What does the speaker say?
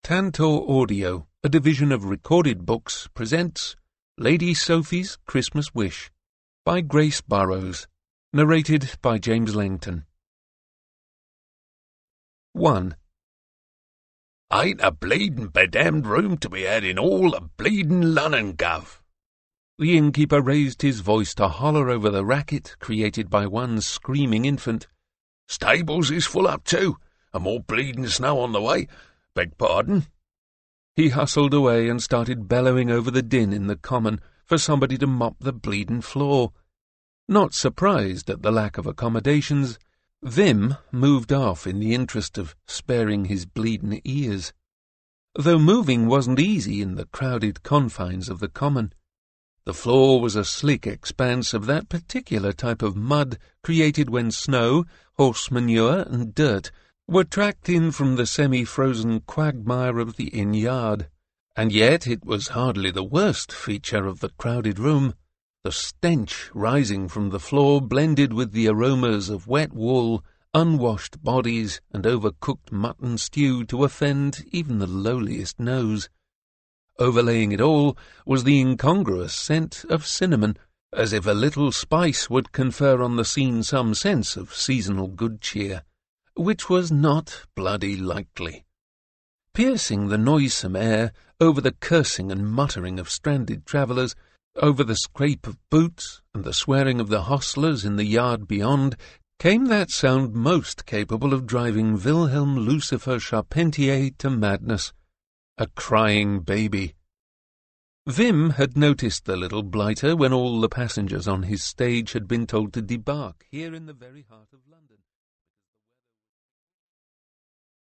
Tantor Audio, a division of Recorded Books, presents Lady Sophie's Christmas Wish by Grace Burrows, narrated by James Langton. 1. Ain't a bleedin' bedamned room to be had in all the bleedin' Lunnon, Gov. The innkeeper raised his voice to holler over the racket created by one screaming infant. Stables is full up too, and more bleedin' snow on the way. Beg pardon? He hustled away and started bellowing over the din in the common for somebody to mop the bleedin' floor. Not surprised at the lack of accommodations, Vim moved off in the interest of sparing his bleedin' ears. Though moving wasn't easy in the crowded confines of the common. The floor was a slick expanse of that particular type of mud created when snow, horse manure, and dirt were tracked in from the semi-frozen quagmire of the inn yard, and yet it was hardly the worst feature of the crowded room. The stench rising from the floor blended with the aromas of wet wool, unwashed bodies, and overcooked mutton stew to offend even the lowliest nose. Overlaying it all was the incongruous scent of cinnamon, as if a little spice would confer on the scene some sense of seasonal good cheer, which was not bloody likely. Piercing the noisome air, over the cursing and muttering of stranded travellers, over the scrape of boots and the swearing of the hostlers in the yard beyond, came that sound most capable of driving Wilhelm Lucifer Charpentier to madness, a crying baby. Vim had noticed the little blighter when all the passengers on his stage had been told to debark here in the very heart of London.